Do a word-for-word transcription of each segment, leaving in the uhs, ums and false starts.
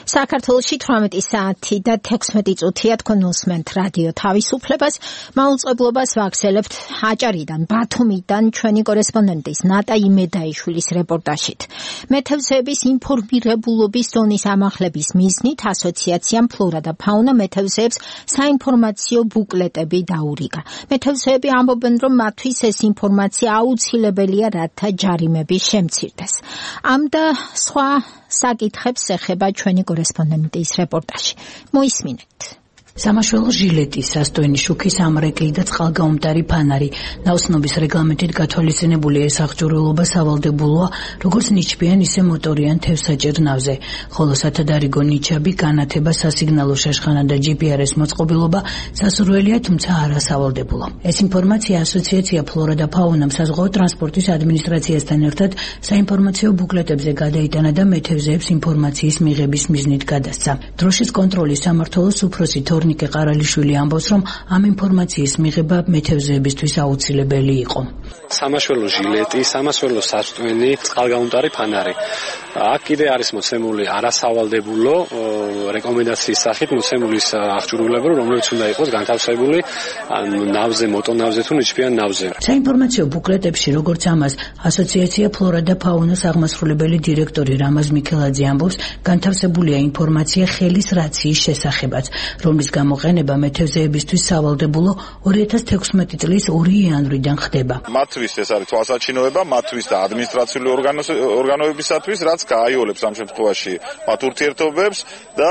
საქართველოში თვრამეტი საათი და თექვსმეტი წუთია თქვენ უსმენთ რადიო თავისუფლებას. მაუწყებლობას ვახსენებთ აჭარიდან, ბათუმიდან ჩვენი კორესპონდენტის ნატა იმედაიშვილის რეპორტაჟით. მეთევზეების ინფორმირებულობის ზონის ამაღლების მიზნით ასოციაციამ ფლორა და ფაუნა მეთევზეებს საინფორმაციო ბუკლეტები დაურიგა. მეთევზეები ამბობენ, რომ მათთვის ეს ინფორმაცია აუცილებელია, რათა ჯარიმები შემცირდეს. ამ და სხვა საკითხებს ეხება ჩვენი კორესპონდენტის რეპორტაჟი. მოისმინეთ. სამაშველო ჟილეტი, სასტოენი შუქის ამრეკლი და წყალგაუმტარი ფანარი. ნაოსნობის რეგლამენტით გათვალისწინებული ეს აღჭურვილობა სავალდებულოა, როგორც ნიჩბიან, ისე მოტორიან თევზსაჭერ ნავზე. ხოლო სათადარიგო ნიჩაბი, განათება, სასიგნალო შეშხანა და ჯი პი არ ეს მოწყობილობა სასურველია, თუმცა არა სავალდებულო. ეს ინფორმაცია ასოციაცია ფლორა და ფაუნამ საზღვაო ტრანსპორტის ადმინისტრაციასთან ერთად საინფორმაციო ბუკლეტებზე გადაიტანა და მეთევზეებს ინფორმაციის მიღების მიზნით გადასცა. დროშის კონტროლის სამმართველოს უფროსი ნიკე ყარალიშვილი ამბობს, რომ ამ ინფორმაციის მიღება მეთევზეებისთვის აუცილებელი იყო. სამაშველო ჟილეტი, სამაშველო სასტვენი, წყალგაუმტარი ფანარი. აქ კიდე არის მოცემული არასავალდებულო რეკომენდაციის სახით მოცემული აღჭურვილება, რომელიც უნდა იყოს განთავსებული ნავზე, მოტონავზე თუ ნიჩბიან ნავზე. საინფორმაციო ბუკლეტებში, როგორც ამას ასოციაცია ფლორა და ფაუნას აღმასრულებელი დირექტორი რამაზ მიქელაძე ამბობს, განთავსებულია ინფორმაცია ხელის რაციის შესახებაც, რომლის გამოყენება მეთევზეებისთვის სავალდებულო ორი ათას თექვსმეტი წლის ორი იანვრიდან ხდება. მათთვის ეს არის თვალსაჩინოება, მათთვის და ადმინისტრაციული ორგანოებისათვის, რაც გააიოლებს ამ შემთხვევაში მათ ურთიერთობებს და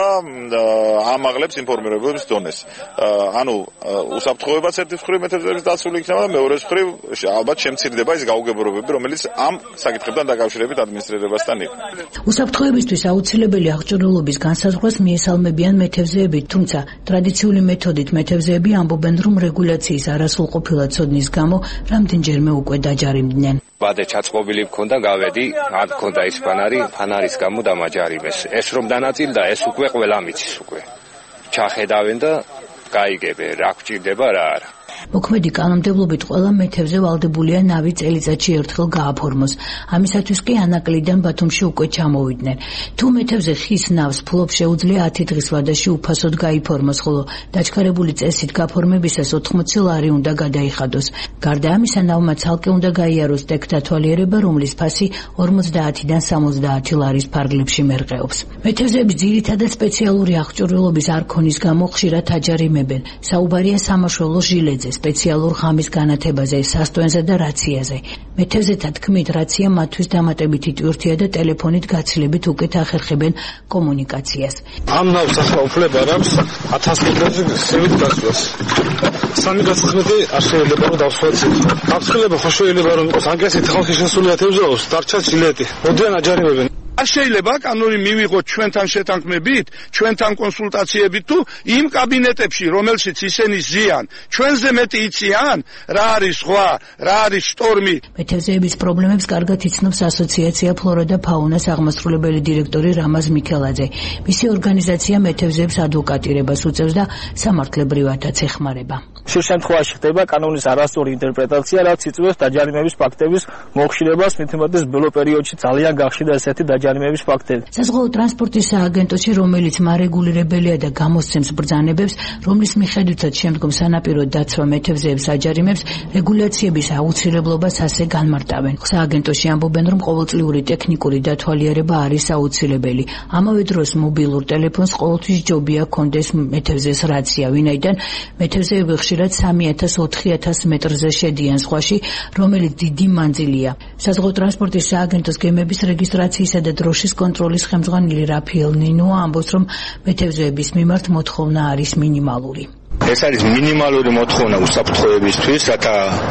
ამაღლებს ინფორმირებების დონეს. ანუ უსაფრთხოებაც ერთი მხრივ მეთევზეების დაცული იქნება და მეორე მხრივ ალბათ შემცირდება ის გაუგებრობები, რომელიც ამ საკითხებთან დაკავშირებით ადმინისტრირებასთან იყო. უსაფრთხოებისთვის აუცილებელი აღჭურვილობის განსაზღვრას მიესალმებიან მეთევზეები, თუმცა ტრადიციული მეთოდით მეთევზეები ამბობენ, რომ რეგულაციის არასრულყოფილად ცოდნის გამო რამდენჯერმე უკვე დაჯარიმდნენ. ბადე ჩაწყობილი მქონდა, გავედი, არ მქონდა ის ფანარი, ფანარის გამო დამაჯარიმეს. ეს რომ დანაწილდა, ეს უკვე ყველა მიცის უკვე. ჩახედავენ და გაიგებენ, რა გვჭირდება, რა არა. მოქმედი კანონმდებლობით ყველა მეთევზე ვალდებულია ნავი წელიწადში ერთხელ გააფორმოს. ამისათვის კი ანაკლიდან ბათუმში უკვე ჩამოვიდნენ. თუ მეთევზე ხის ნავს ფლობს, შეუძლია ათი დღის ვადაში უფასოდ გაიფორმოს, ხოლო დაჩქარებული წესით გაფორმებისას ოთხმოცი ლარი უნდა გადაიხადოს. გარდა ამისა, ნავმა ცალკე უნდა გაიაროს ტექ-დათვალიერება, რომლის ფასი ორმოცდაათიდან სამოცდაათი ლარის ფარგლებში მერყეობს. მეთევზეების ძირითადად სპეციალური აღჭურვილობის არ ქონის გამო ხშირად აჯარიმებენ. საუბარია სამაშველო ჟილეტზე, სპეციალურ ღამის განათებაზე, სასტოენზე და რაციაზე. მეთევზეთა თქმით, რაცია მათთვის დამატებითი ტვირთია და ტელეფონით გაცილებით უკეთ ახერხებენ კომუნიკაციას. ამ ნავს ახლა უფლება აქვს ათას მეტრზე სევით გასვლას. სამი გასხმები არ შეიძლება რომ დავსვათ. გაფრთხილება ხო შეიძლება რომ იყოს, აგრესით ხალხი შესულია თევზაოს, დარჩა ჟილეტი. მოდიან აჯარიმებენ. არ შეიძლება კანონი მივიღოთ ჩვენთან შეთანხმებით, ჩვენთან კონსულტაციებით თუ იმ კაბინეტებში, რომელშიც ისინი ზიან, ჩვენზე მეტი იციან, რა არის სხვა, რა არის შტორმი. მეთევზეების პრობლემებს კარგად იცნობს ასოციაცია ფლორა და ფაუნას აღმასრულებელი დირექტორი რამაზ მიქელაძე. მისი ორგანიზაცია მეთევზეებს ადვოკატირებას უწევს და სამართლებრივადაც ეხმარება. შუა შემთხვევაში ხდება კანონის არასწორი ინტერპრეტაცია, რაც იწვევს დაჯარიმების ფაქტების მოხშირებას, მithumetes ბოლო პერიოდში ძალიან გახშირდა ესეთი დაჯარიმების ფაქტები. საზღვაო ტრანსპორტის სააგენტოში, რომელიც მარეგულირებელია და გამოსცემს ბრძანებებს, რომლის მიხედვითაც შემდგომ სანაპირო დაცვა მეთევზეებს აჯარიმებს, რეგულაციების აუცილებლობას ასე განმარტავენ. სააგენტოში ამბობენ, რომ ყოველწლიური ტექნიკური დათვალიერება არის აუცილებელი. ამავე დროს მობილურ ტელეფონს ყოველთვის ჯობია ჰქონდეს მეთევზეს რაცია, ვინაიდან მეთევზეები ხშირად სამი ათას ოთხი ათას მეტრზე შედიან ზღვაში, რომელიც დიდი მანძილია. საზღვაო ტრანსპორტის სააგენტოს გემების რეგისტრაციისა და დროშის კონტროლის ხელმძღვანელი რაფიელ ნინო ამბობს, რომ მეთევზეების მიმართ მოთხოვნა არის მინიმალური. ეს არის მინიმალური მოთხოვნა უსაფრთხოებისთვის, რათა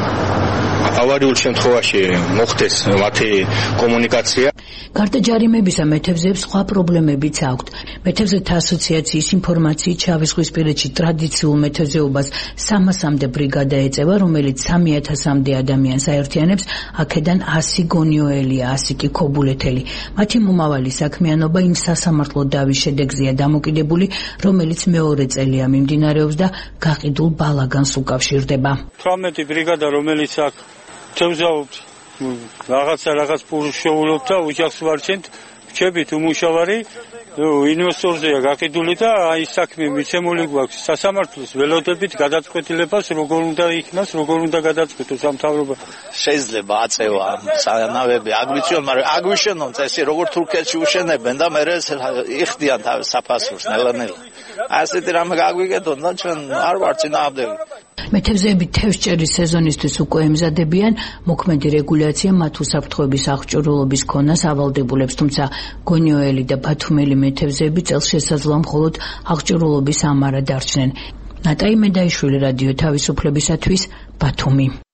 ავარიულ შემთხვევაში მოხდეს მათი კომუნიკაცია. გარდა ჯარიმებისა, მეთევზეებს სხვა პრობლემებიც აქვთ. მეთევზეთა ასოციაციის ინფორმაციით შავიზღვისპირეთში ტრადიციულ მეთევზეობას სამასამდე ბრიგადა ეწევა, რომელიც სამი ათასამდე ადამიანს აერთიანებს, აქედან ასი გონიოელია, ასი კი ქობულეთელი. მათი მომავალი საქმიანობა იმ სასამართლო დავის შედეგზეა დამოკიდებული, რომელიც მეორე წელია მიმდინარეობს და გაყიდულ ბალაგანს უკავშირდება. თვრამეტი ბრიგადა, რომელიც აქ თევზაობს რაღაცა რაღაც პურს შეულობთ და უჯახს ვარჩენთ, ვჩებით უმუშავარი ინვესტორზეა გაყიდული და აი საქმე მიცემული გვაქვს სასამართლოს ველოდებით გადაწყვეტილებას როგორ უნდა იქნას, როგორ უნდა გადაწყვეტოს სამთავრობო. შეიძლება აწევა სანავები აგვიჩვენ, მაგრამ აგვიშენონ წესი როგორ თურქეთში უშენებენ და მერე იხდიან თავის საფასურს ნელა-ნელა. ასეთი რამე გაგვიგეთონ და ჩვენ არ ვარ წინააღმდეგი. მეთევზეები თევზჭერის სეზონისთვის უკვე ემზადებიან, მოქმედი რეგულაცია მათ უსაფრთხოების აღჭურვილობის ქონას ავალდებულებს, თუმცა გონიოელი და ბათუმელი მეთევზეები წელს შესაძლოა მხოლოდ აღჭურვილობის ამარა დარჩნენ. ნატაი მედაიშვილი, რადიო თავისუფლებისათვის, ბათუმი.